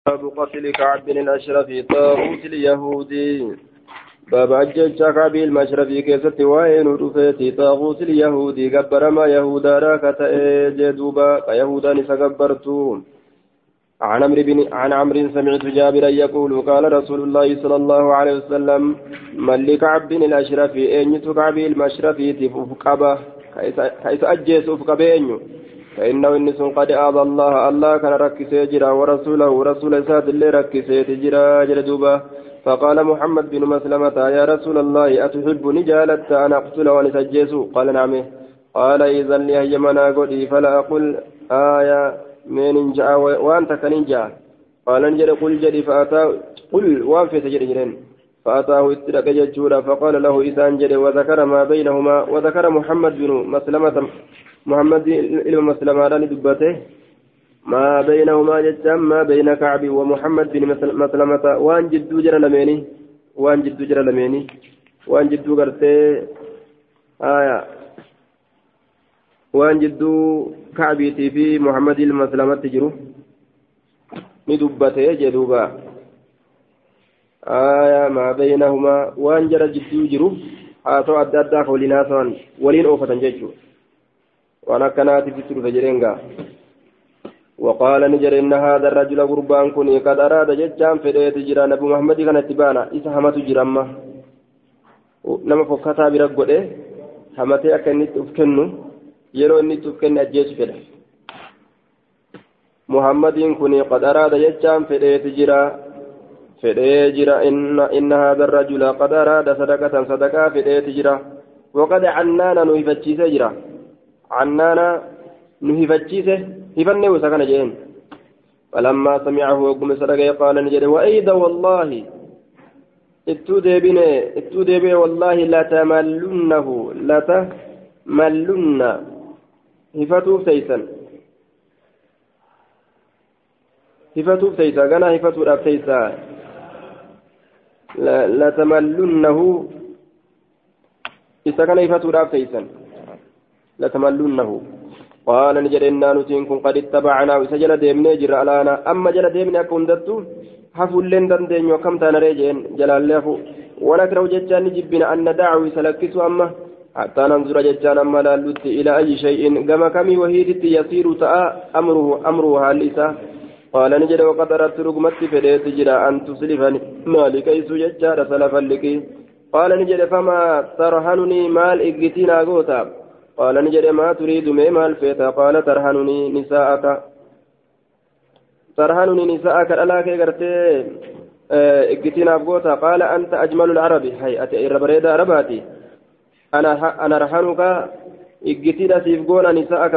باب قتل كعب بن الأشرف طاغوت اليهودي باب أجج كعب المشرفي كيست وين رفيتي طاغوت اليهودي قبر ما يهودا راك جدوبا كيهودا نسقبرتو عن عمرو سمعت جابرا يقول قال رسول الله صلى الله عليه وسلم من لكعب بن الأشرف أين كعب المشرفي تفقبه كيس أجيس أفقبه فإنه إنس قد آذى الله كان ركسي جرا ورسوله رسول ساد اللي ركسي تجرا جلدوبا فقال محمد بن مسلمة يا رسول الله أتحب نجالت أن أقتل ونسجيس قال نعم قال إذا لي منا قدي فلا أقول آية من جاء وأنت كنجا قال انجل قل جدي فأتاه قل وان في تجري جرين فأتاه استرك ججورا فقال له إسان جدي وذكر ما بينهما وذكر محمد بن مسلمة محمد إلى مسلمة دبته ما بينهما جتام ما بين كعب ومحمد بن مسلمة وان جدو جرى لميني وان جدو قرتي وان جدو كعبيتي في محمد المسلمة تجرو ندبته جدوبا ما بينهما وان جرى جدو جرو هاتو أدى ولناسان ولين أوفة ججو وانا كانت في سورة جرينغا وقال نجر إن هذا الرجل قربان كني قد أراد ججام فديت جرى نبي محمد كان اتبانا إذا همت جرامة نما فكتا برقوده همتي أكني تفكنو يرو إني تفكن أجيش فده محمد كني قد أراد ججام فديت جرى إن هذا الرجل قد أراد صدقة فديت جرى وقد عنانا نهفتشي سجرى عنانا نهفتشيسه هفنه وسكن جين فلما سمعه وقم سرقه قال نجد وأيضا والله اتودي بني والله لا تملن هفتوف سيسا غنا هفتوف سيسا لا تملنه إذا كان هفتوف سيسا لتملونه قال نجد إنا نتينكم قد اتبعنا وسجل ديمنا جرى ألانا أما جل ديمنا كندتو حفل لن دندين وكم تنريجين جلال له ونكره ججان جبنا أن ندعو سلكس أما حتى ننظر ججان أما لا لدت إلى أي شيء كما كمي وهيدت يصير تأى أمره هالإسا قال نجد وقد أردت رقمت فديت جرى أن تسلفني مالك يسو ججار سلفا لك قال نجد فما ترهنني مال إقتنا قوتا قال نجد ما تريد مال فيتا قال ترهنني نساءك ألا كيغرتي اقتنا بغوتا قال أنت أجمل العرب هاي أتي الربريد عرباتي أنا رهنك اقتنا سيفقون نساءك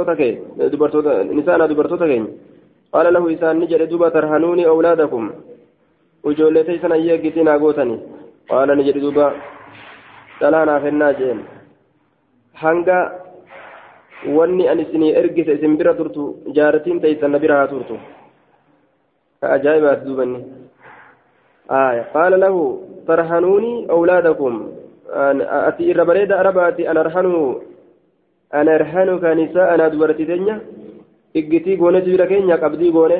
نساءنا دبرتوتك قال له إسان نجد دوبا ترهنوني أولادكم وجولتي سنة اقتنا قوتني قال نجد دوبا تلانا في الناجين hanga wanni ani isinii ergise isin bira turtu jaartiin teeysan na bira haa turtu ka ajaa'ibaati duubanni qaala lahu tarhanuuni awlaadakum ati irra bareeda arabaati ana arhanuka nisaa'anaa dubartii teenya iggitii goone jira keenya qabdii goone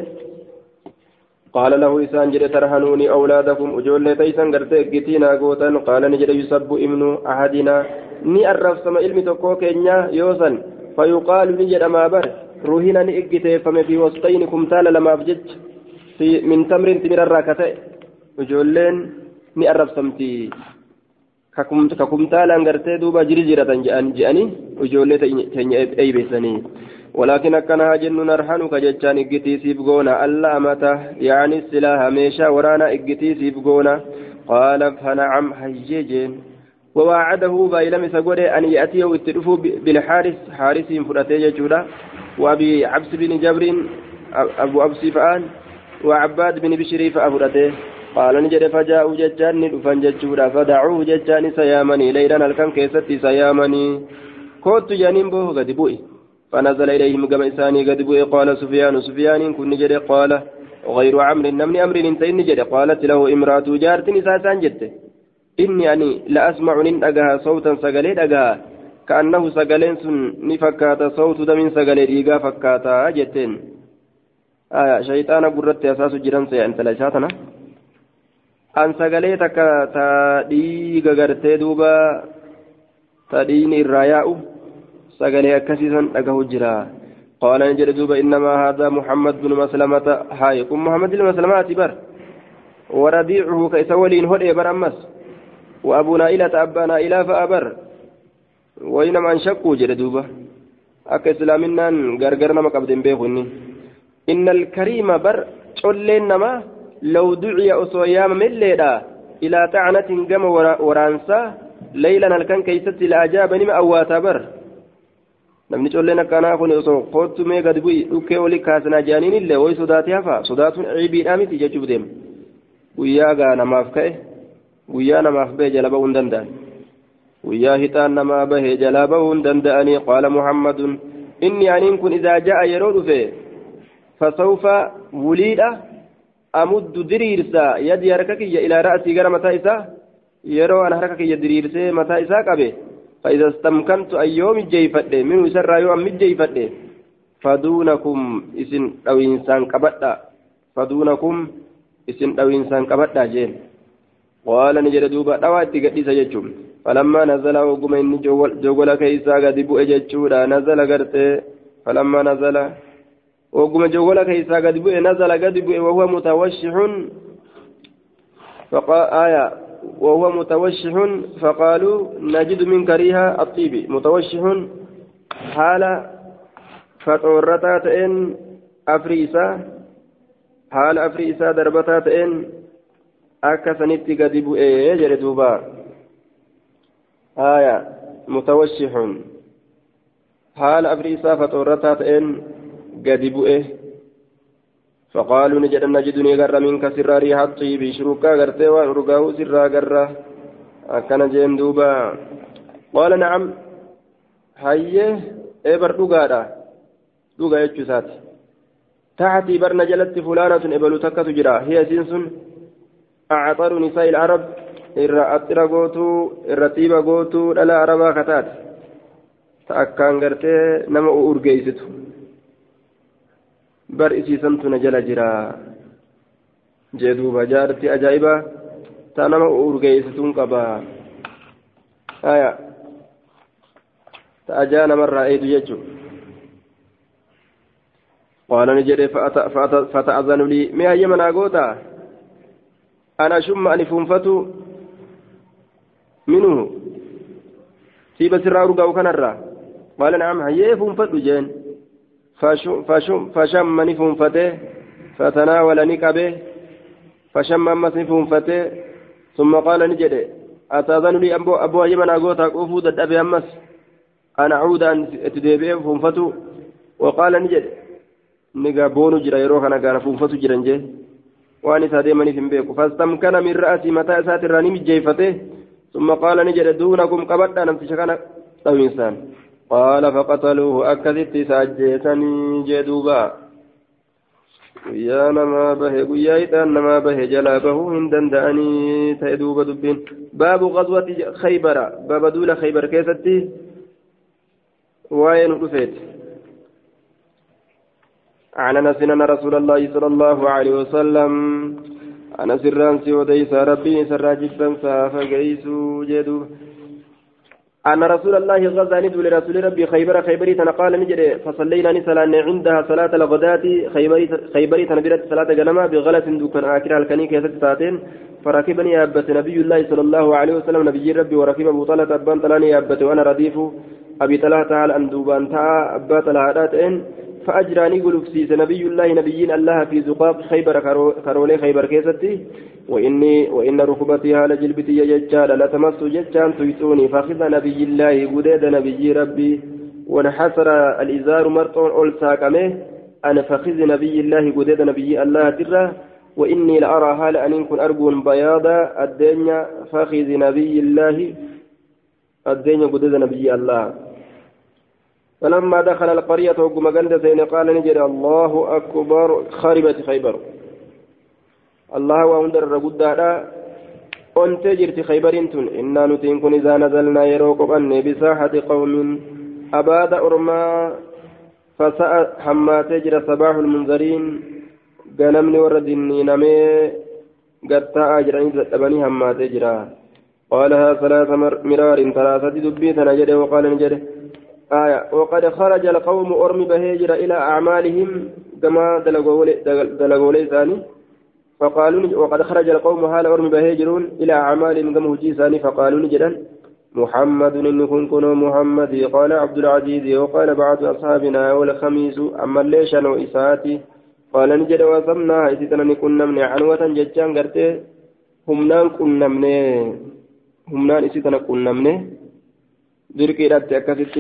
قال له إسان جد ترهنوني أولادكم أجول تيسان قرت إجتينا قوتا قال نجد يسب ابن أحدنا ني أرف سما علمي تقوك إنيا يوسن فيقال نجد أما بر روحنا نئجتي فما في وسطينكم تالا لما أبجد من تمر تمر الراكتة أجولين ني أرف سمتي ككم تالا قرت دوبا جرجرة جأني أجول تيني أي بيساني ولكن أكنها جن نرحنك جتان إجتي سيبغونا ألا أمته يعني السلاح ميشا ورانا إجتي سيبغونا قال فنعم حجيجين ووعده بايلم سقوله أن يأتيه ويتلفه بالحارس حارس فرأتي جودا وأبي عبس بن جبر أبو أبو سفآن وعباد بن بشري فأفرته قال نجد فجاءوا جتان ندفن جودا فدعوه جتان سيامني ليلا الكم كيستي سيامني كوت جانبه قد بوئي فنزل إليهم كما إساني قد بوئي قال سفيان كن نجد قال غير عمرو نمني أمر انتين نجد قالت له امرأة جارت نساسان جدت إني أني لأسمع نندقها صوتا سقلي دقها كأنه سقلين سن نفكات صوت دم سقلي ديقا فكاتا جتين شيطان قررت أساس جيران سيئن ثلاثاتنا أن سقليتك تديق قرتي دوبا تدين الراياء سقلي أكسيسا أقه جرا قال نجد دوبا إنما هذا محمد بن مسلمة حايكم محمد بن مسلمة بر وربيعه كيسولين هدئ بر أمس وأبو نائلة أبا نائلة فأبر وإنما انشقوا جد دوبا أكا إسلامنا غرغرنا مقابدين بيخوني إن الكريم بر شلين نما لو دعي أصويام من ليلة إلى تعنة قم ورانسا ليلا الكن كيست الأجاب نما أواتا بر namni colleen akkanaa kun osoo kootu mee gadi bu'i dhukkee olii kaasnaa jaaniin illee wayi sodaatee hafa sodaatuun ciibiidhaa miti jechuuf deema guyyaa gaa namaaf ka'e guyyaa namaaf bahe jala ba'uu hin danda'an guyyaa hixaan namaa bahe jala ba'uu hin danda'anii qaala muhammadun inni aniin kun idaa ja'a yeroo dhufe fasawfa wuliidha amuddu diriirsa yadii harka kiyya ilaa ra'asii gara mataa isaa yeroo an harka kiyya diriirsee mataa isaa qabe فإذا استمكنت أيوم الجيفة منه سر يوم الجيفة فدونكم إسن أو إنسان كبتا فدونكم إسن أو إنسان كبتا جين قال نجد دوبا دواتي قديسة جتشم فلما نزل وقم إن جوغل كيسا قد بؤ جتشورا نزل قرتي فلما نزل وقم جوغل كيسا قد بؤ نزل قد بؤ وهو متوشح فقال آية وهو متوشح فقالوا نجد من كريها الطيب متوشح حال فطورتات إن أفريسا حال أفريسا دربتات إن أكسنت قدبو جردوبا آية متوشح حال أفريسا فطورتات إن قدبو فقالوا نجدني غر منك سر ريح الطيب شروكا غرتي ورقاه سر غره أكن جين دوبا قال نعم هيه إبر دوغا يجسات تحتي برنا جلت فلانة إبلو تكة جرا هي سنسن أعطر نساء العرب إرى أطر غوتو إرى تيبا غوتو لا عربا كتات تأكان غرتي نما أورجيستو bar isiisantu na jala jira jedhuuba jaartii ajaa'iba ta nama urgeessituun qaba aya ta ajaa namarraa eedu jechu qaala ni jedhe fata'azanu lii mee hayyama naa goota ana shumma ani fuunfatu minhu siiba sirraa urgaa'u kanarraa qaala na'am hayyee fuunfadhu jeen فشم نفنفته فتناول نكبه فشم أمس نفنفته ثم قال نجد أتأذن لي أبو أيمن أقوتك أفود الأبي أمس أنا أعود أن تدبيه فنفته وقال نجد نجا بونو جرا يروح أنا كان فنفته جرنجه وأني سادمني في بيكو فاستمكن من رأسي متى ساتراني مجيفته ثم قال نجد دونكم قبضنا نمتشكنا أو إنسان قال فقتلوه أكدت ساجيتني جدوبا ويا نما به ويا نما به جلابه هندن داني تيدوب دبين باب غزوة خيبر باب دول خيبر كيستي وين رفيت عن أنس أن رسول الله صلى الله عليه وسلم أنا سرانسي وديس ربي سراجبا فقيسو جدوب أن رسول الله غزا ندو لرسول ربي خيبري تنقال نجد فصلينا نسلان عندها صلاة الغداة خيبري تنبرت صلاة جنما بغلة دوكان آكرها الكنيك يسد ساعتين فركبني أبت نبي الله صلى الله عليه وسلم نبي ربي وركب أبو طلحة أبان طلاني أبت وأنا رديف أبي طلحة تعالى أن دوبان تعالى أبا طلحة فأجراني قلوك سيس نبي الله نبيين الله في زقاق خيبر كرولي خيبر كيستي وإن ركبتي على جلبتي يجال لا تمس ججان تيسوني فأخذ نبي الله قديد نبي ربي وانحسر الإزار مرطون أولسا كمه أنا فأخذ نبي الله قديد نبي الله ترى وإني لأرى هال أن يكون أرجو بياضا الدنيا فأخذ نبي الله الدنيا قديد نبي الله فلما دخل القرية وقم قندسين قال نجري الله أكبر خربت خيبر الله وأندر رقود أنت جرت خيبر إنا نتنكن إذا نزلنا يروق أني بساحة قوم أباد أرما فساء حما تجرى صباح المنذرين ganamni warra dinniinamee gattaa jiranii dadhabanii hammaatee jira qaalahaa salaasa miraarin talaasatti dubbii tana jedhe waqaala ni jedhe وقد خرج القوم أرمي بهجر إلى أعمالهم كما دلقوا ثاني فقالوا وقد خرج القوم هال أرمي بهجرون إلى أعمالهم كما هجي ثاني فقالوا نجدا محمد إن كن محمد قال عبد العزيز وقال بعض أصحابنا والخميس أما ليش أنا إساتي قال نجد وصمنا إذا كنا من عنوة ججان قرتي همنان كنا من همنان إذا كنا من دركي رات أكثت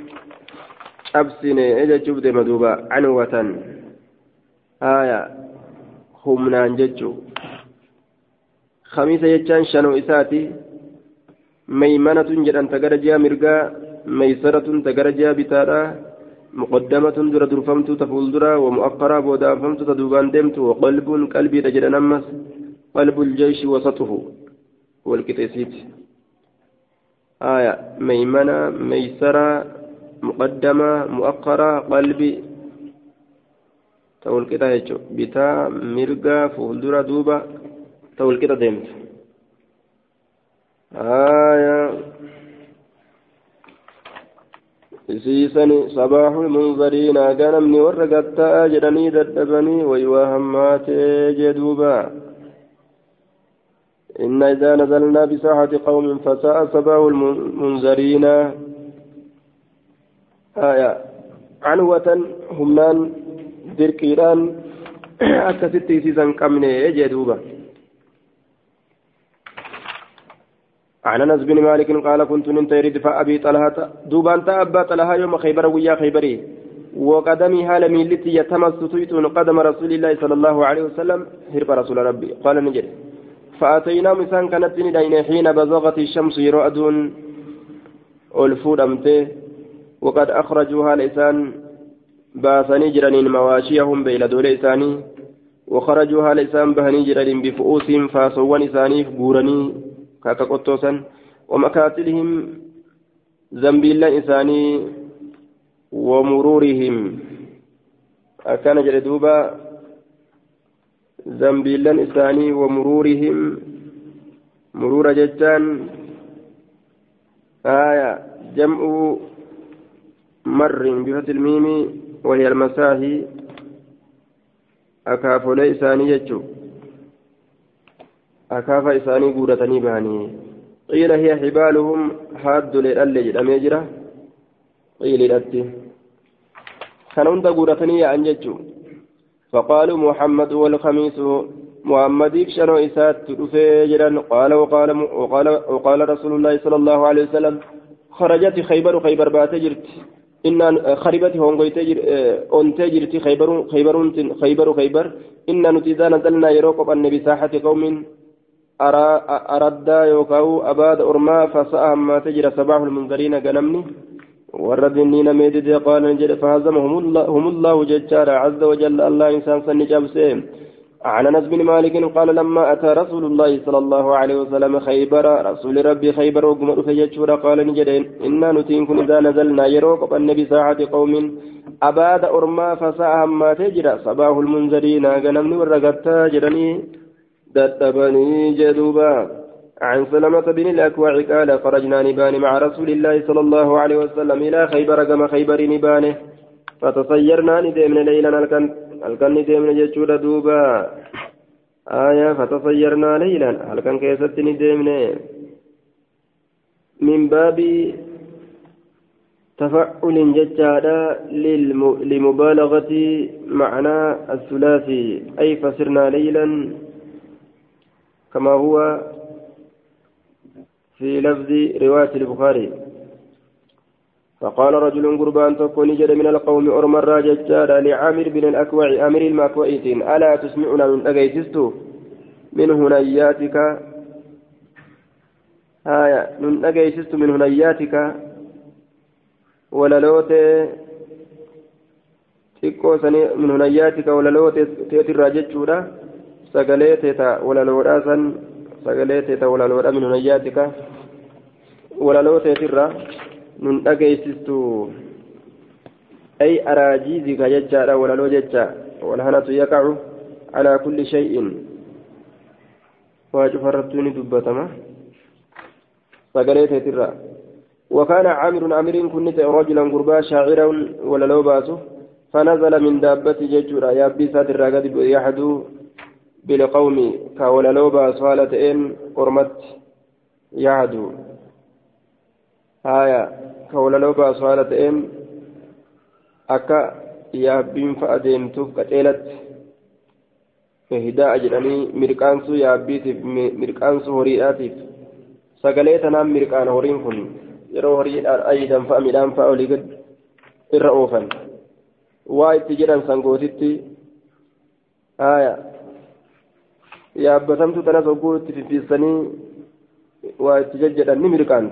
أبسني إذا شفت مدوبة عنوة آية همنان ججو خميسة ججان شنو إساتي ميمنة جدًا تجرجا مرجا ميسرة تجرجا بتارا مقدمة در درفمت تفول درا ومؤخرة بودا فمت تدوبان دمت وقلب قلبي تجد نمس قلب الجيش وسطه والكتيسيت آية ميمنة ميسرة مقدمة مؤخرة قلبي تقول كده هيجو بتا مرجا فول درا دوبا تقول كده دمت سيسني صباح المنذرين غنمني ورقتا جدني ددبني ويوهمات جدوبا إن إذا نزلنا بساحة قوم فساء صباح المنذرين عنوة همنان دركيران أكستي سيسن كمني جدوبا عن انس بن مالك قال كنت ننتهي ردفاء ابي طلحه دوبان تابا طلحه يوم خيبر ويا خيبري وقدمي هالمي التي يتمس تيتون قدم رسول الله صلى الله عليه وسلم هرب رسول ربي قال نجد فاتينا مسان كانت ندين حين بزغت الشمس يرعدون الفود امته وقد اخرجوها لسان باسني جرانين مواشيهم بين دول لساني وخرجوها لسان بهني جرانين بفؤوسهم فاسوان لساني بورني كاكا قطوسا ومكاتلهم زنبيل إساني ومرورهم أكان جلدوبا زنبيل إساني ومرورهم مرور جتان جمع مر بفتح الميم وهي المساهي أكاف ليساني يجو أكافا إساني قورتني باني قيل هي حبالهم حاد للألج الأميجرة قيل الأتي كانوا قورتني أنججوا فقالوا محمد والخميس محمد يكشنوا إسات تفجرا وقال رسول الله صلى الله عليه وسلم خرجت خيبر باتجرت إن خربت أنتجرت خيبر إن نتيذا نزلنا يروق النبي ساحة قوم أردا يوكاو أباد أرما فسأهم ما تجرى صباح المنذرين قنمني والردنين ميدد قال نجد فهزمهم الله ججارا عز وجل الله إنسان سنجاب سيم عن أنس بن مالك قال لما أتى رسول الله صلى الله عليه وسلم خيبر رسول ربي خيبر وقمر فججورا قال نجد إنا نتينكم إذا نزلنا يروق النبي ساعة قوم أباد أرما فسأهم ما تجرى صباح المنذرين قنمني ورقتا جرني دتبني جدوبا عن سلمة بن الأكوع قال خرجنا نبان مع رسول الله صلى الله عليه وسلم إلى خيبر كما خيبر نبانه فتصيرنا ندمنا ليلا الكن ندمنا جتشود دوبا فتصيرنا ليلا الكن كيست ندمنا من باب تفعل ججادا لمبالغة معنى الثلاثي أي فسرنا ليلا كما هو في لفظ رواية البخاري فقال رجل قربان تكون جد من القوم أرمى الراججال لعامر بن الأكوع أمير المكوئتين ألا تسمعنا من أجيتست من هنياتك من أجيتست من هنياتك ولا لوت تكوسني من هنياتك ولا لوت تأتي الراججال سقليتها ولا لوراسا سقليتها ولا لورا من هنياتك ولا لو تيترا من أجيستو أي أراجيزك ججارا ولا لو ججا والهنة يقع على كل شيء واجب فرتوني دبتما سقليت ترى وكان عامر أمير كنت رجلا قربا شاعرا ولا لو باسه فنزل من دابة ججرا يابي سات الرقد يحدو بالقوم كولا لو باس فالتين قرمت يعدو آية كولا لو باس فالتين أكا يابين فأديمتوف كتيلت فهداء جلني مركانسو يابيتف مركانسو هريئاتف سقليتنا مركان هورين كن يرو هريئات أيضا فأمدان فأوليقد إرؤوفا وايت جران سنقوتتي آية يابتمت تنسوقوت في السنين وايت ججدا نمركانت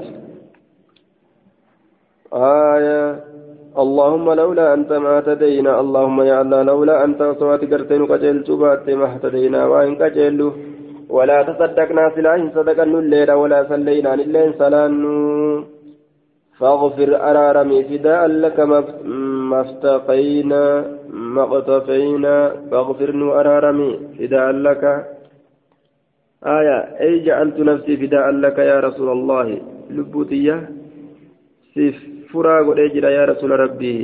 آية اللهم لولا أنت ما اهتدينا اللهم يا الله لولا أنت صوات قرتين قجل تبات ما اهتدينا وإن قجلوا ولا تصدقنا سلاح صدقا الليل ولا صلينا لله سلام فاغفر أرارمي فداء لك ما افتقينا ما اقتفينا فاغفر أرارمي فداء لك آية أي جعلت نفسي فداء لك يا رسول الله لبوتية سيف فراغ الأجر يا رسول ربي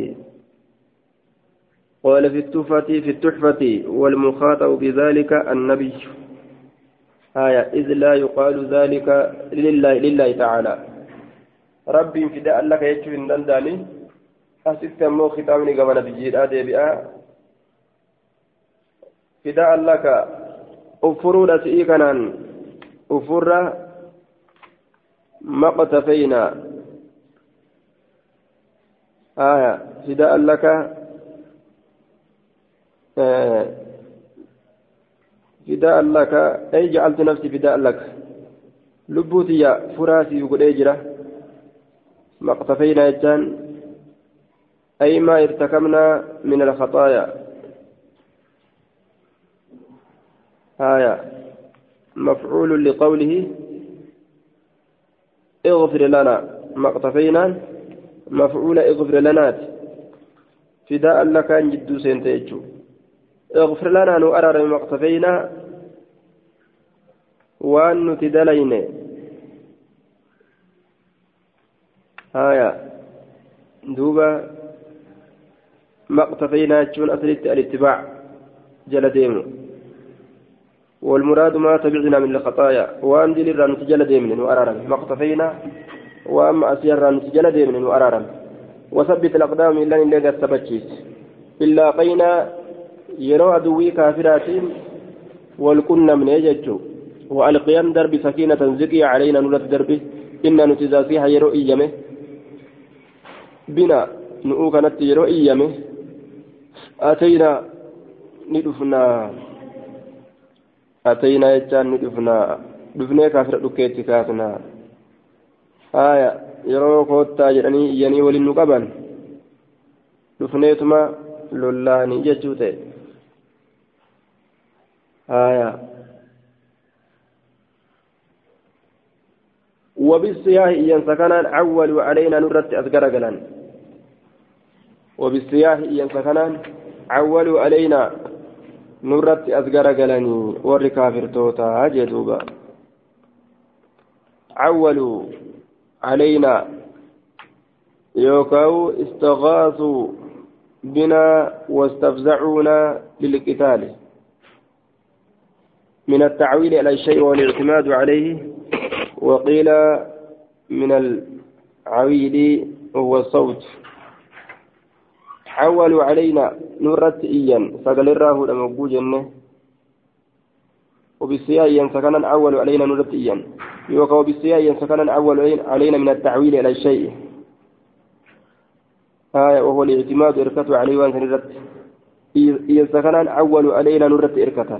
قال في التحفة والمخاطب بذلك النبي آية إذ لا يقال ذلك لله تعالى ربي فداء لك يجوي دنداني أسكت مو ختامني قبل بجير آدي بآ فداء لك أفرود أسئيكنا أفر ما اقتفينا آية فداء لك فداء لك أي جعلت نفسي فداء لك لبوتي فراسي يقول أجرة ما اقتفينا يجان أي ما ارتكبنا من الخطايا آية مفعول لقوله اغفر لنا ما اقتفينا مفعول اغفر لنا فداء لك أن جدو سنتيجو اغفر لنا نؤرر ما اقتفينا وأن نتدلين هايا دوبا ما اقتفينا جون أثرت الاتباع جلديم والمراد ما تبعنا من الخطايا وأن دليل نتجلديم وأرارا ما اقتفينا وأما أسير نتجلديم وأرارا وثبت الأقدام إلا إن لقد ثبتشيس إلا قينا يرى عدوي كافرات والكنا من يججو وألقيان درب سكينة زكي علينا نولد دربه إن نتزاسيها يرو إيامه بنا نؤوكنت يرو إيامه أتينا يجان ندفنا دفني كافر دكيت كافنا آية يرو كوتا جراني إياني ولنقبان دفنيتما لولاني ججوتي آية وبالسياح إيان سكنا عولوا علينا نرت أذكر قلان وبالسياح إيان سكنا عولوا علينا نرت أذكر قلاني والركافر توتا جدوبا عولوا علينا يوكاو استغاثوا بنا واستفزعونا للقتال من التعويل على الشيء والاعتماد عليه وقيل من العويل هو الصوت حولوا علينا نرت إيا فقال الراه لما بوجنه وبالسياء سكنا أول علينا نرت إيا يوقع بالسياء سكنا أول علينا من التعويل على الشيء وهو الاعتماد إركته عليه وأنت نرت إيا سكنا أول علينا نرت إركته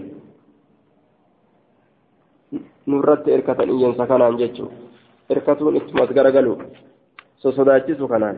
نرت إركته إيا سكنا جتشو إركتون إتمات غرغلو سوسداتي سكنان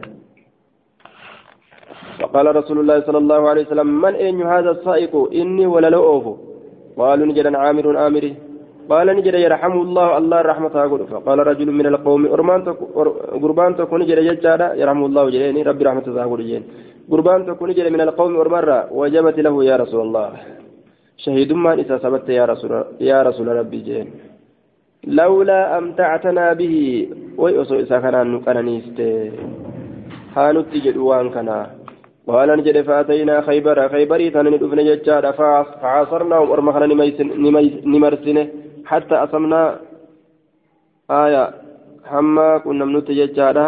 فقال رسول الله صلى الله عليه وسلم من أين هذا السائق إني ولا لأوفو قالوا نجد عامر آمري قال نجد يرحمه الله رحمة أقول فقال رجل من القوم قربان تكون نجد ججارة يرحمه الله جليني ربي رحمة أقول جين قربان تكون نجد من القوم أرمرة وجبت له يا رسول الله شهيد ما إذا ثبت يا رسول ربي جين لولا أمتعتنا به ويؤسو إذا كان نقرنيست هانت جدوان كنا قال نجد فأتينا خيبري ثاني ندفن ججارا فعاصرنا ورمخنا نمرسنه حتى أصمنا آية حما كنا منوت ججارا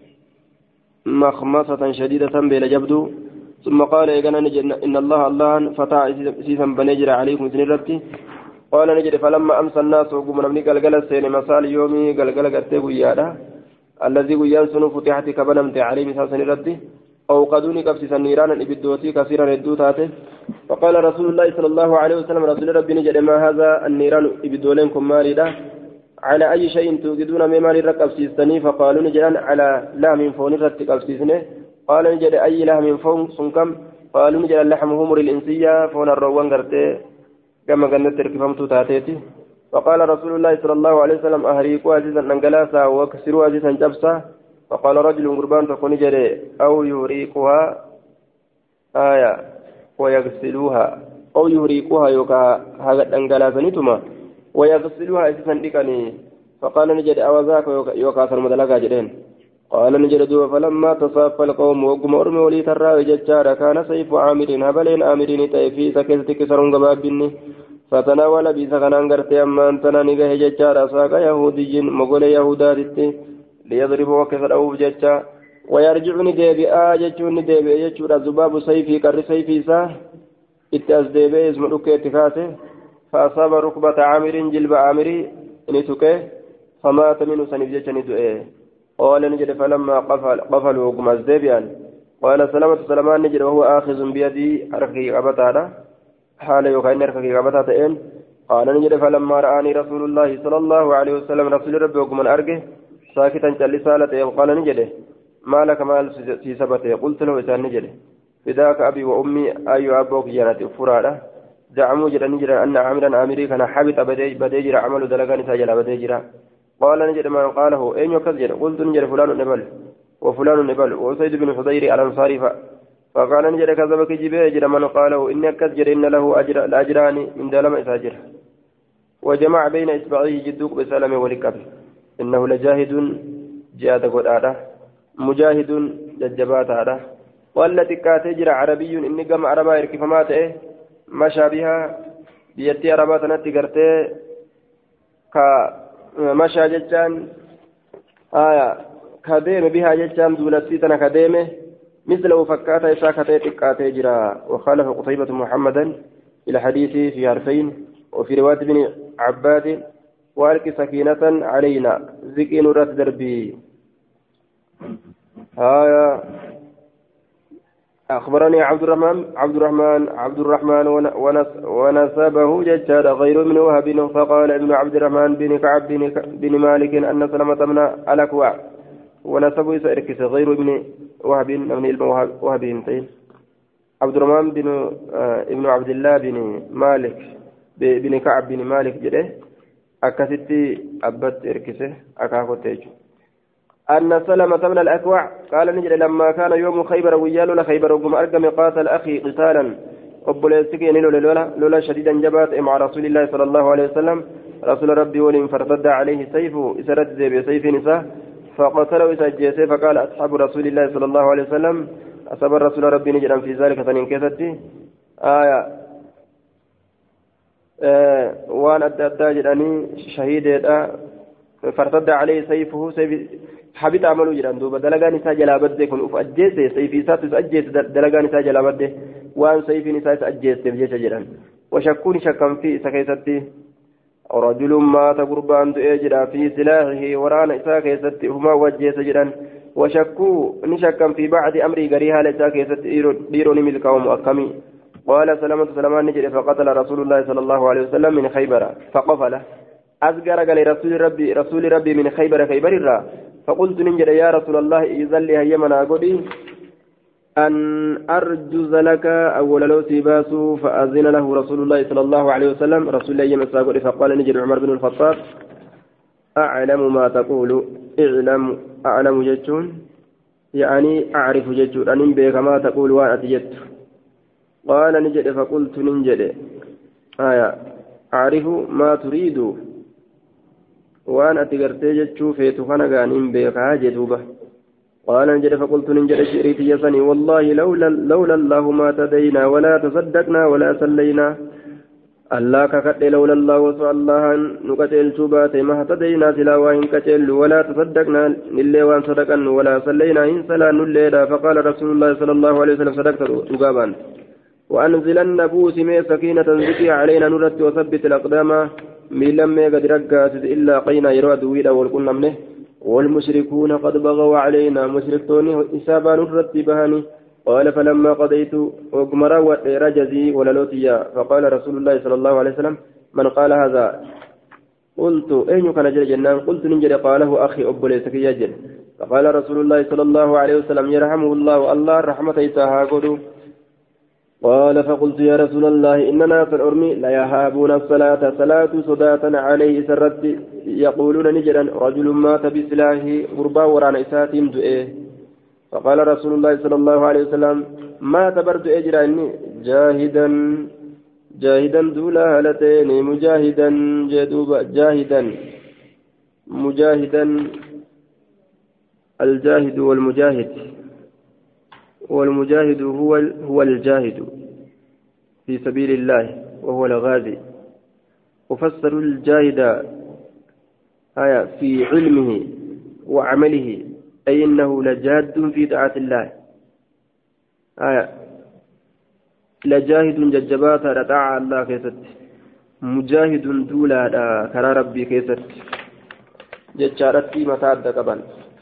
مخمصة شديدة بلا جبدو ثم قال إن الله فتح سيسا بنجر عليكم سنرتي قال نجد فلما أمسى الناس وقم نبني قلقل السين مسال يومي قلقل قتب ويادا الذي ينسن فتحت كبنمت عليه مسال سنرتي أوقدوني كبسيسا نيرانا إبدوتي كثيرا ردوتاته فقال رسول الله صلى الله عليه وسلم رسول ربي نجد ما هذا النيران إبدولينكم مالدا على أي شيء توجدون مما للركبسيستني فقالوا نجد على لا من فون الركبسيسني قال نجد أي لحم فون سنكم قالوا نجد اللحم همر الإنسية فون الروان قرتي كما كانت تركفمت تاتيتي فقال رسول الله صلى الله عليه وسلم أهريكوا عزيزا أنقلاسا وكسروا عزيزا جبسا فقال رجل قربان تكون جري أو يهريقها آية ويغسلوها أو يهريقها يوكا هذا أنقلاسا نتما ويغسلوها عزيزا لكني فقال نجد أوزاك يوكا سرمدلقا جرين قال نجد دوبا فلما تصافى القوم وقم أرمي ولي تراوي ججارا كان سيف عامر هبلين آمرين تأفي سكيستك سرون قبابني فتناول بيسكن أنقرت أما أنتنا نجاه ججارا ساق يهودي مقول يهودات ليضربوا وكسر أو ججا ويرجعني ديبئا ججوني ديبئا ججورا زباب سيفي كر سيفي ساه اتأز ديبئا اسم ركيت كاسه فأصاب ركبة عامر جلب عامري نتكه فمات منه سنف ججني دؤه قال نجد فلما قفلوا وقم الزبيان قال سلمان نجد وهو آخذ بيدي أرخي قبطانا حال يوكاين أرخي قبطاتين قال نجد فلما رآني رسول الله صلى الله عليه وسلم رسول ربي وقم أرقه ساكتا جلسالته قال نجد ما لك مال في سبته قلت له إسان نجد فداك أبي وأمي أي أبوك جنات فرادة زعموا جدا نجد أن عامرا عامري كان حبط بديجر عمل دلقان ساجل بديجر قال نجد ما قاله أين يكذب قلت نجد فلان نبل وفلان نبل وسيد بن حضير الأنصاري فقال نجد كذبك جبير من قاله إني كذب إن له الأجران من دلم إساجر وجمع بين إصبعيه جدوك بسلام ولكبر إنه لجاهد جهاد قرآن مجاهد ججبات هذا والتي كاتجر عربي إني قام عربا يركف ماته مشى بها بيتي عربات نتقرته مشى جتان آية كديم بها جتان دولتي تنا كديمه مثله فكاته ساكته تكاتجرا وخالف قتيبة محمدا إلى حديثه في حرفين وفي رواية ابن عباد والك سكينة علينا ذكي نورات دربي أخبرني عبد الرحمن ونسبه ججاد غير من وهب فقال ابن عبد الرحمن بن كعب بن مالك أن سلمة من الأكوع ونسبه سيركس غير ابن وهب من وهب عبد الرحمن بن ابن عبد الله بن مالك بن كعب بن مالك جده أكثتي أبت إركسه أكاكوتيج أن سلمة من الأكوع قال نجد لما كان يوم خيبر ويال خيبر وقم أرقم قاتل أخي قتالا قبل لولا شديدا جبات مع رسول الله صلى الله عليه وسلم رسول ربي ولم فارتد عليه سيفه إسرت بسيف نساء فقتله إسجيسه فقال أصحاب رسول الله صلى الله عليه وسلم أصاب رسول ربي نجدا في ذلك فننكثت آية وان أدى جداني شهيد فارتد عليه سيفه سيف حبيت عملوا جدان دوبا دلقان نساء جلابده كن أف أجيسه سيفي ساتس أجيس دلقان نساء جلابده وان سيفي نساء أجيسه بجيش جدان وشكوني شكا في سكيستي رجل مات قربان تؤجر في سلاحه ورانا إساء كيستي هما وجيس جدان وشكوا نشكا في بعض أمري قريها لإساء كيستي ديروني ملكهم أكمي قال سلمان نجري فقتل رسول الله صلى الله عليه وسلم من خيبر فقفل أذكر قال رسول ربي من خيبر الرّا فقلت ننجر يا رسول الله إذن لي هيمنا قدي أن أرجز لك أول لو سيباسو فأذن له رسول الله صلى الله عليه وسلم رسول الله يمسا قدي فقال نجر عمر بن الخطاب أعلم ما تقول أعلم جتون يعني أعرف جتون أن بك ما تقول وأنا أتجت قال نجد فقلت ننجد أعرف ما تريد وأنا أتقرتي جتشو فيتو خنقانين بيقها جدوبة قال نجد فقلت ننجد شريتي يسني والله لولا الله ما تدينا ولا تصدقنا ولا صلينا الله كقد لولا الله وسوى الله نقتل شبات ما تدينا سلا وإن كتل ولا تصدقنا إلا وأن صدقنا ولا صلينا إن صلى نليلا فقال رسول الله صلى الله عليه وسلم صدقت تقابا وأنزلن بوس مي سكينة ذكي علينا نرت وثبت الأقدام من لم قد رقات إلا قينا يراد ويدا والكنا منه والمشركون قد بغوا علينا مشركون إسابا نرت بهاني قال فلما قضيت أقمر ورجزي وللوتيا فقال رسول الله صلى الله عليه وسلم من قال هذا قلت أين كان جل جنان قلت ننجل قاله أخي أبو ليسك يجل فقال رسول الله صلى الله عليه وسلم يرحمه الله الله رحمة إساها قدو قال فقلت يا رسول الله إننا في الأرمي لا يهابون الصلاة صلاة صداة عليه سرت يقولون نجرا رجل مات بسلاحه غربا وران إساتهم دؤيه فقال رسول الله صلى الله عليه وسلم ما تبرد أجراني جاهدا دولا هالتين مجاهدا جدوبا مجاهدا الجاهد والمجاهد هو الجاهد في سبيل الله وهو الغازي وفسر الجاهد في علمه وعمله أي إنه لجاد في طاعة الله لجاهد ججبات رتاع الله كيست مجاهد دولا كرا ربي كيست ججارتي متعد قبل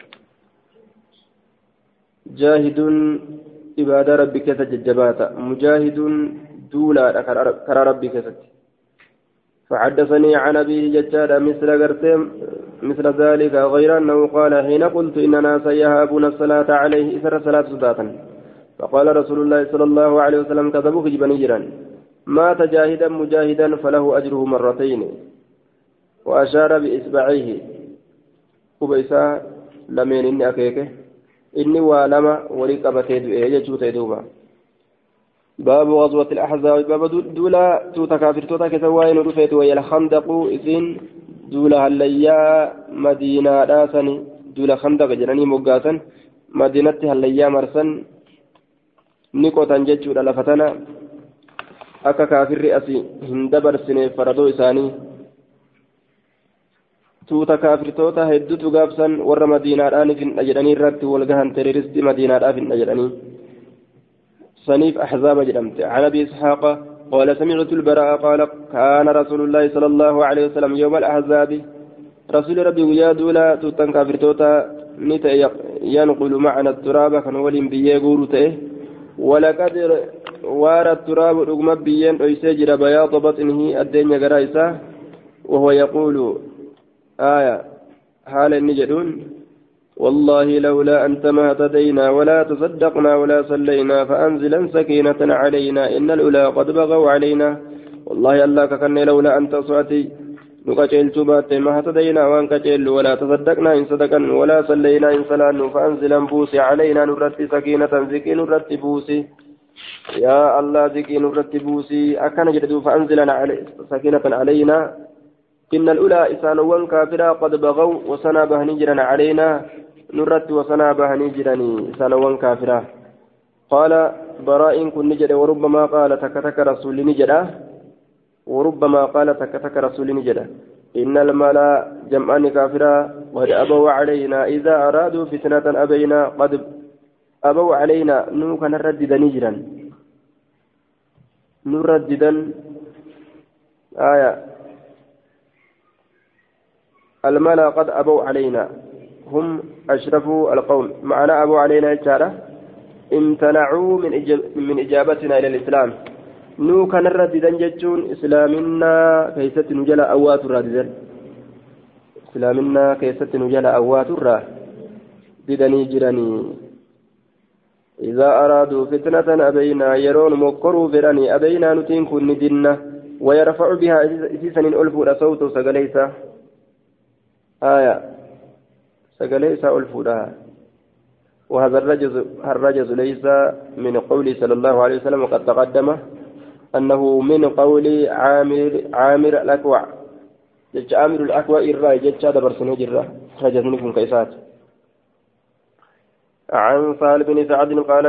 جاهد عبادة ربي كيست ججبات مجاهد دولا كرا ربي كيست فحدثني عن أبيه ججارة مثل ذلك غير أنه قال حين قلت إننا سيهابون الصلاة عليه إثر صلاة صداتا فقال رسول الله صلى الله عليه وسلم كذبوك جبنيرا مات جاهدا مجاهدا فله أجره مرتين وأشار بإصبعيه قبيسا لمن إني أكيكه إني ولما ولقبته يجوت يدوبا باب غزوة الأحزاب باب دولا تكافر توتا كسوائن رفيت وهي الخندق إذن دولا هليا مدينة راسني دولا خندق جناني مقاسا مدينة هليا مرسن نيكوتا جتشو لفتنا أكا كافر رئاسي هندبر سنة فردو إساني توتا كافر توتا هدوتو قابسا ور مدينة راني في الأجراني رات والقهن تريرست مدينة راني في الأجراني صنيف أحزاب جرمت عن أبي إسحاق قال سمعت البراء قال كان رسول الله صلى الله عليه وسلم يوم الأحزاب رسول ربي ويا دولا توتن كافر توتا نتا ينقل معنا التراب كان ولين بيغور تئه ولقد وار التراب رغم بيين ويسجر بياض بطنه الدنيا غرايسا وهو يقول حال النجدون والله لولا أنت ما اهتدينا ولا تصدقنا ولا صلينا فأنزلا سكينة علينا إن الأولى قد بغوا علينا والله الله ككن لولا أنت صعتي نكجل تبات ما اهتدينا وان كجل ولا تصدقنا إن صدقا ولا صلينا إن صلانا فأنزلا بوسي علينا نرتي سكينة زكي نرتي بوسي يا الله زكي نرتي بوسي أكن جدد فأنزلا سكينة علينا إن الأولى إسانوان كافرا قد بغوا وسنا بهنجرا علينا نرت وسنا بهنجرني إسانوان كافرا قال براء كن نجد وربما قال تكتك رسول نجده وربما قال تكتك رسول نجده إن الملا جمعان كافرا قد أبوا علينا إذا أرادوا فتنة أبينا قد أبوا علينا نوكا نردد نجرا نرددا الملا قد أبوا علينا هم أشرفوا القوم معنا أبوا علينا إشارة امتنعوا من إجابتنا إلى الإسلام نو كان الرددان جتشون إسلامنا كيست نجل أوات الرددان إسلامنا كيست نجل أوات الردداني جراني إذا أرادوا فتنة أبينا يرون مكروا فراني أبينا نتين كن ندنا ويرفع بها إسيسا ألفو صوت سقليسا سقليسا ألفو لها وهذا الرجز ليس من قوله صلى الله عليه وسلم وقد تقدم أنه من قول عامر الأكوع جج عامر الأكوع إرى جج هذا برسنه جرة خرجتني من كيسات عن سهل بن سعد قال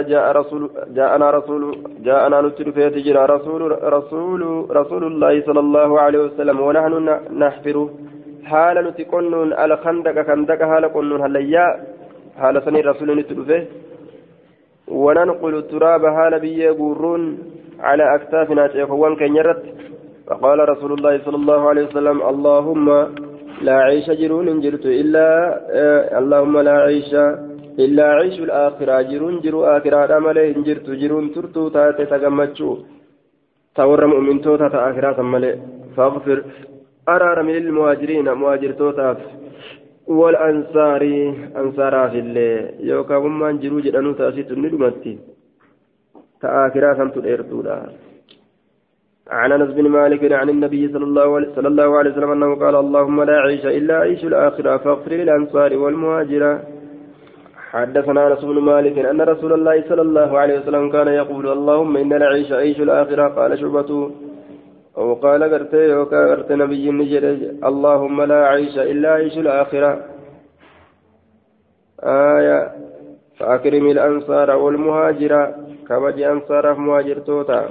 جاءنا نتر في تجرى رسول الله صلى الله عليه وسلم ونحن نحفر حال نتقنن الخندق خندق حال قنن هليا حال سني رسول نتر فيه وننقل التراب حال بيه قرون على أكتافنا شيخوان كنيرت فقال رسول الله صلى الله عليه وسلم اللهم لا عيش جرون جرت إلا اللهم لا عيش إلا عيش الآخرة جرون جرو آخرة ملئ جرت جرون ترتو تاتي تغمتشو تور مؤمن توتا آخرة ملئ فاغفر أرار من المهاجرين مهاجر توتا والأنصار أنصارا في الله يوكا ومان جرو جدانو تأسيت الندمتي تآخرة سمت الإرتولا عن أنس بن مالك عن النبي صلى الله عليه وسلم أنه قال اللهم لا عيش إلا عيش الآخرة فاغفر للأنصار والمهاجرة حدثنا أنس بن مالك أن رسول الله صلى الله عليه وسلم كان يقول اللهم إن العيش عيش الآخرة قال شعبة أو قال قرت نبي نجد اللهم لا عيش إلا عيش الآخرة آية فأكرم الأنصار والمهاجرة كما جاء أنصار مهاجر توتا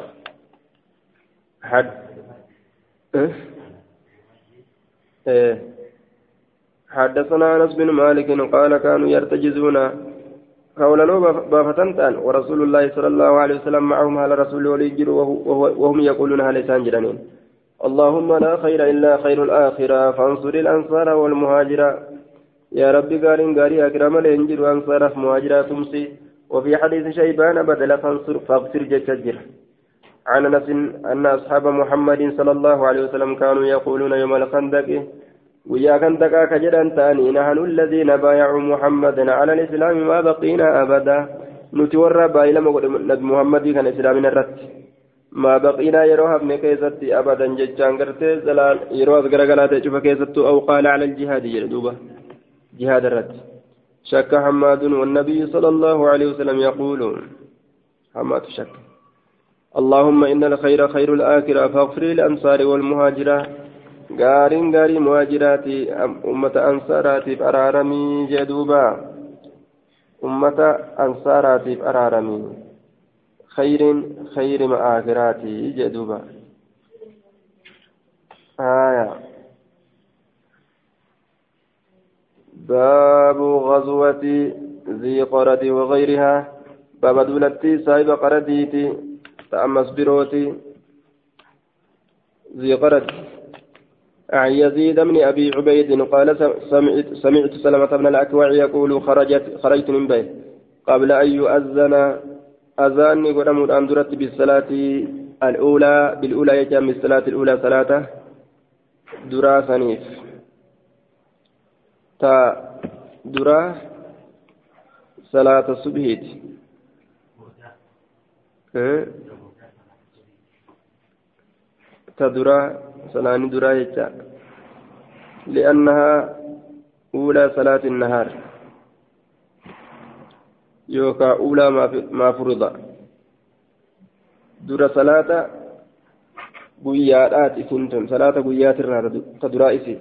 حدثنا أنس بن مالك قال كانوا يرتجزون قولا بافتنتان ورسول الله صلى الله عليه وسلم معهم على رسول وليجر وهم يقولون هل سانجرانين اللهم لا خير إلا خير الآخرة فانصر الأنصار والمهاجرة يا ربي قارن قاري أكرم الإنجر وأنصار مهاجرة تمسي وفي حديث شيبان بدل فاغفر جتجر عن أنس أن أصحاب محمد صلى الله عليه وسلم كانوا يقولون يوم الخندق ويا خندق كجدا ثاني نحن الذين بايعوا محمدا على الإسلام ما بقينا أبدا نتورى بايلة نبي محمد كان إسلامنا الرد ما بقينا يروها ابن كيستي أبدا ججان قرتي زلال يروها بقرقلات يشوف كيستو أو قال على الجهاد يردوبة جهاد الرد شك حماد والنبي صلى الله عليه وسلم يقولون حماد شك اللهم إن الخير خير الآخرة فاغفر للأنصار والمهاجرة غاري مهاجراتي أمة أنصاراتي أرارمي جدوبا أمة أنصاراتي أرارمي خير مآخراتي جدوبا آية باب غزوة ذي قرد وغيرها باب دولتي صاحب قرديتي تأمس بروتي ذي قرد عن يزيد بن أبي عبيد قال سمعت سلمة بن الأكوع يقول خرجت من بيت قبل أن يؤذن أذان قدم الأندرة بالصلاة الأولى بالأولى يجمع الصلاة الأولى صلاة درا سنيف تا درا صلاة الصبحيت تدرى صلاة درا يجا لأنها أولى صلاة النهار يوكا أولى ما فرض درا صلاة قيادات إسنتم صلاة قيات تدرى إسي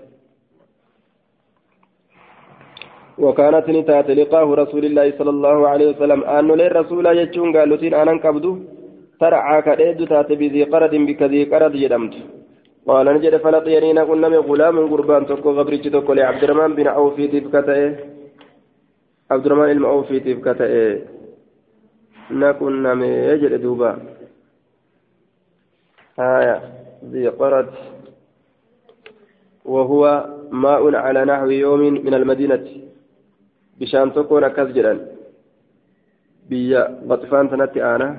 وكانت نتات لقاه رسول الله صلى الله عليه وسلم أن للرسول يجون قالوا تين أنا كبدو ترعى كأيد تات بذي قرد بكذي قرد يدمت قال نجد فلقيني نقول نمي غلام قربان تكو غبريج تكو لعبد الرحمن بن عوف تبكته عبد الرحمن المعوف تبكته نقول نمي يجد دوبا آية ذي قرد وهو ماء على نحو يوم من المدينة بشان تكون كسجرا بيا بطفان تنتي أنا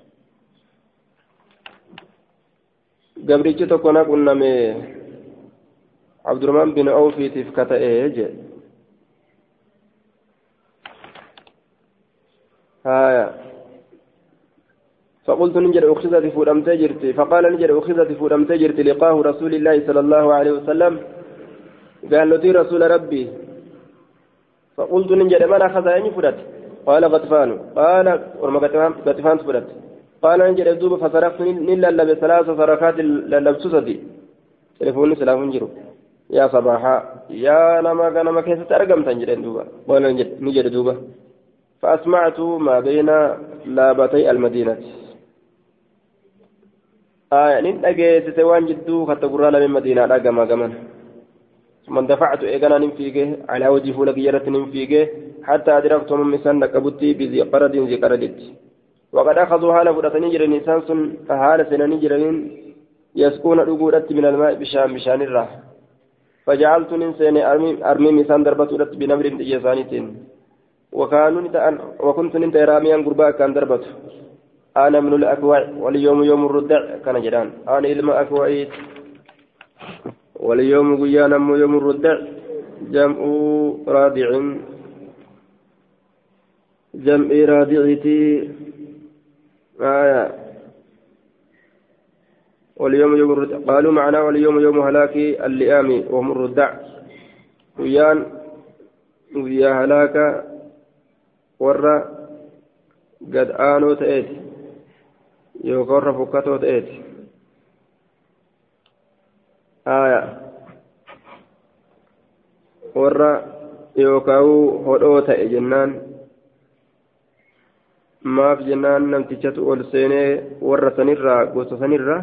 gabrichi tokko na qunname abdurrahman bin awfiitiif ka ta'e je haya فقلت نجد أخذت فودم تجرتي فقال نجد أخذت فودم تجرتي لقاه رسول الله صلى الله عليه وسلم قال له رسول ربي فقلت نجد من أخذ أني فودت قال غطفان قال ورما غطفان فودت قال نجد دوب فصرفت نلا بثلاث صرفات للبسوسة تلفوني سلام جرو يا صباحا يا نما كان ما كيف ترقم تنجرين دوبا قال نجد دوبا فأسمعت ما بين لابتي المدينة نين أجيت توان جدو خطبرا من مدينة أجمع جمن ثم دفعت إيجانا ننفيجه على وجه فلك يرت ننفيجه حتى أدركت من مسان كبتي بذي قرد ذي قردت وقد أخذوا هالة فرطني جرى نسان سن هالة سنني جرين يسكون الأقودة من الماء بشان الراح فجعلت ننسين أرمي مسان دربت ولت بنمر يسانيتين وكنت ننت راميا قربا كان دربت أنا من الأكوع واليوم يوم الردع كان جران أنا إلما أكوعيت واليوم قيانا يوم الردع جمع رادع جمع رادعتي واليوم يوم الردع قالوا معنا واليوم يوم هلاك اللئام وهم الردع ويا هلاك ورّا قد آنوا تأتي يوكر فكتو تأتي ورّا يوكاو هدو تأي جنان maaf jennaan namtichatu ol seenee warra sanirraa gosa sanirraa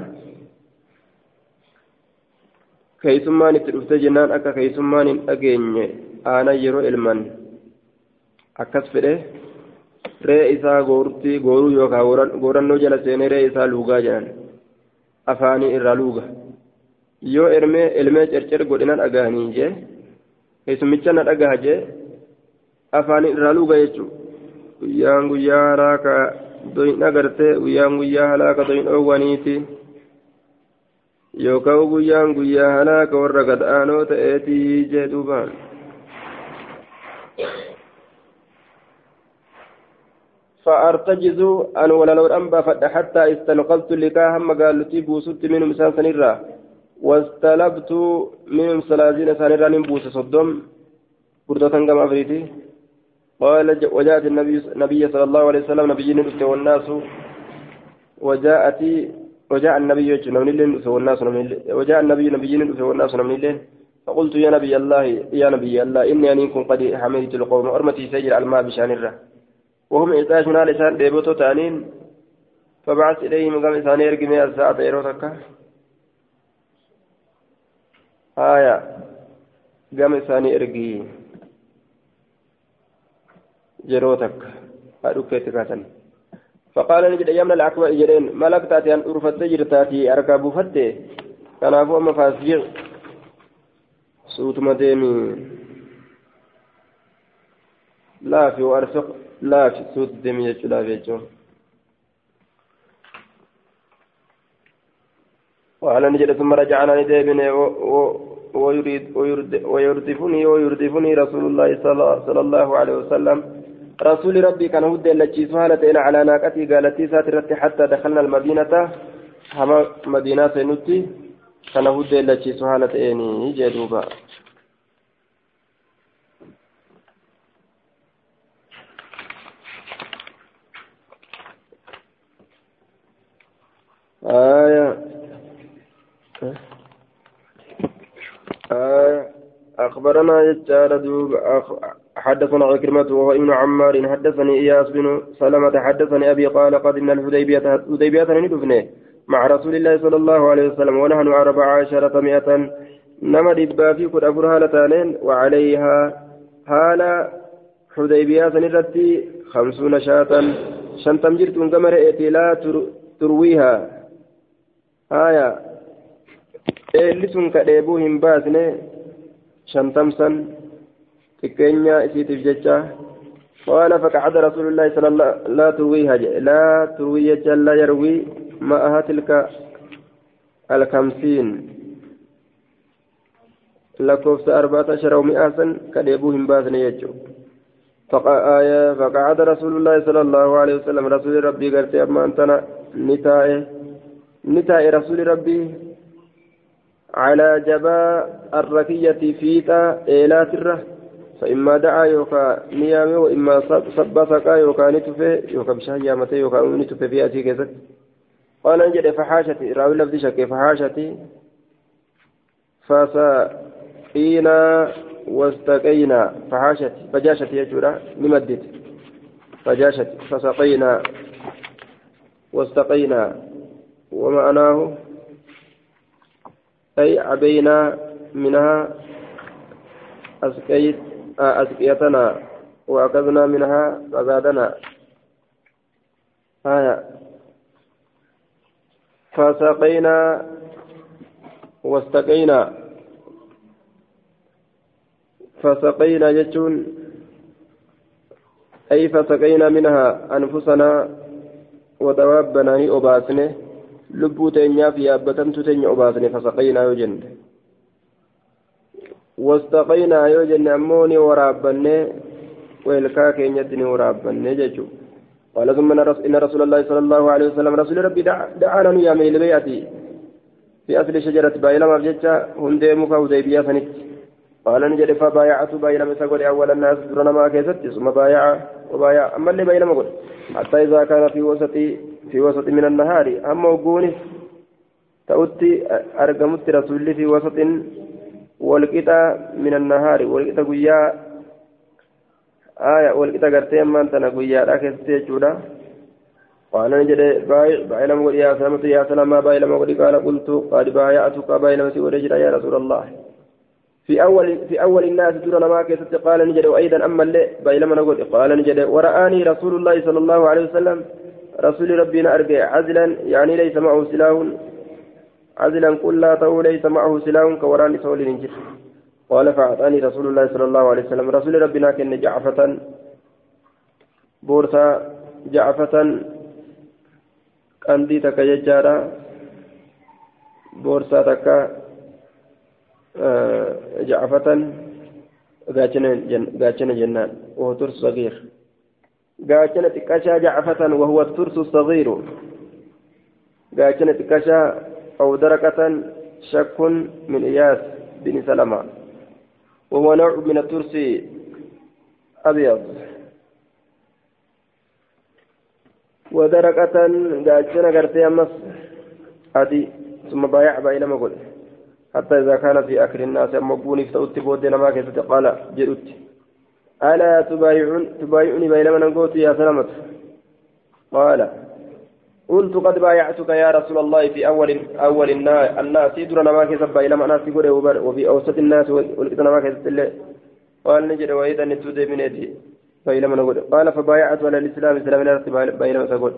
keeysummaan itti dhufte jennaan akka keeysummaan hin dhageenye aanan yeroo ilman akkas fedhe ree isaa gooruu yookaan goorannoo jala seenee ree isaa luugaa jedhan afaanii irraa luuga yoo ilmee cercer godhina dhagahanii jee keeysumicha na dhagaha jee afaanii irraa luuga jechuudha. guyyaan guyyaa halaaka doyin agartee guyyaan guyyaa halaaka doyin dhoowwaniiti yookaan guyyaan guyyaa halaaka warra gad aanoo ta'eetii jee duubaan فأرتجز أن ولا لو أنبا حتى استنقذت لكا هم قال تي بوسط منهم سنرا واستلبت منهم سلازين سنرا نبوس صدم بردة كما أفريتي قال وجاءت النبي صلى الله عليه وسلم نبي نفسه والناس وجاء النبي والناس وجاء النبي نفسه والناس من فقلت يا نبي الله إني أنكم قد حملت القوم أرمتي سجل الماء بشان الره وهم إعطاشنا لسان ديبوتو تانين فبعث إليهم قام إسان يرقمي الساعة إيروتك قام إسان يرقي جروتك أدوكيت كاتن فقال نجد أيامنا العقبة إجرين ملك تاتي أن أرفت جرتاتي أركب فتي كان أبو أما فاسجر صوت مديمي لا في وأرفق لا في صوت ديمي لا في جو وعلى نجد ثم رجعنا نديبني ويردفني رسول الله صلى الله عليه وسلم رسول ربي كان هدى التي سهلت على ناقتي قالت ساترت حتى دخلنا المدينة هما مدينة نتي كان هدى التي سهلت جدوبا أخبرنا يجار دوب حدثنا عكرمة وهو ابن عمار حدثني إياس بن سلمة حدثني أبي قال قدمنا الحديبية ندفنه مع رسول الله صلى الله عليه وسلم ونحن 14 نما دبا في كل أفرها لتانين وعليها هالا حديبية نرتي 50 شاة شنتم جرتون كما رأيتي لا ترويها اللي سنك ديبوهم باسنه شنتمسن تكينيا إسيتف جتشا قال فقعد رسول الله صلى الله عليه وسلم لا تروي لا يروي معها تلك 50 لكوفت 14 و100 كديبوهم باسن يجو فقعد رسول الله صلى الله عليه وسلم رسول ربي قالت أما أنتنا نتائي رسول ربي على جباء الركية فيتا إيلات الره فإما دعا يوكا نيامي وإما صب سقا يوكا نتفي يوكا بشايا متى يوكا نتفي في أتي كذا قال نجد فحاشتي راوي لفظ شك فحاشتي فسقينا واستقينا فحاشتي فجاشتي يجورا نمدد فجاشتي فسقينا واستقينا ومعناه أي عبينا منها أسقيتنا وأخذنا منها فزادنا فسقينا واستقينا فسقينا جتون أي فسقينا منها أنفسنا ودوابنا أباسنه لبو تنيا في أبتمت تنيا أباسنه فسقينا يجن واستقينا يجن أموني ورابني ويلكاك ينتني ورابني جتو قال ثم إن رسول الله صلى الله عليه وسلم رسول ربي دعانا نيامي لبيعتي في أصل شجرة بايلة مرججة هندي مكاوديبيا فنت قال نجد فبايعت بايلة مسكول أول الناس درنا ما كيست ثم وبايع أما اللي بايلة مقول حتى إذا كان في وسط من النهار أما وقوني تأتي أرقمت رسول في وسط والقطع من النهار والقطع قيا والقطع قرتين من تنقيا لكن تيجودا قال نجد بايلة مقول يا سلام ما بايلة مقول قال قلت قد بايعتك بايلة مسكول يا رسول الله في أول الناس درنا ما كيست قال نجد وأيضا أما اللي بايلما نقول قال نجد ورآني رسول الله صلى الله عليه وسلم رسول ربنا أرجع عزلا يعني ليس معه سلاح عزلا قل لا تو ليس معه سلاح كوراني سول نجد قال فأعطاني رسول الله صلى الله عليه وسلم رسول ربنا كن جعفة بورصة جعفة أندي تكججارا بورصة تكا جعفة قاتشنا جنان وهو ترس صغير قاتشنا تكاشا جعفة وهو الترس الصغير قاتشنا تكاشا أو دركة شك من إياس بن سلمة وهو نوع من الترس أبيض ودركة قاتشنا قرتي أمس أدي ثم بايع بايلة مقول حتى إذا كان في آخر الناس مقبوني فتأتي بودنا ما كيف قال جئت ألا تبايعني بينما نقوت يا سلامة قال قلت قد بايعتك يا رسول الله في أول الناس درنا ما كيف بينما ناس يقول وفي أوسط الناس ولقيتنا ما كيف قال نجد وإذا نتودي من يدي بينما نقول قال فبايعت على الإسلام بينما تقول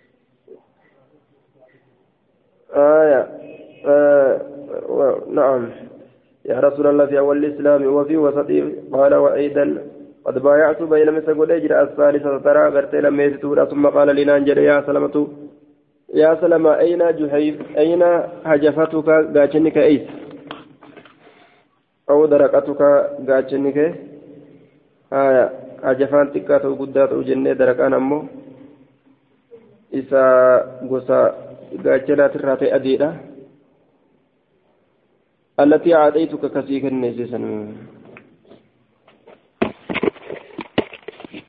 نعم يا رسول الله في أول الإسلام وفي وسطه قال وأيضا قد بايعت بين مسجد أجر الثالثة ترى غرت لما يستورا ثم قال لنا أنجل يا سلمة أين جحيف أين هجفتك غاچنك أيس أو درقتك غاچنك هجفان تكاتو قدات وجنة درقان أمو إسا غسا غاچنا تراتي أديرا التي عاديتك كثيرا نسيسا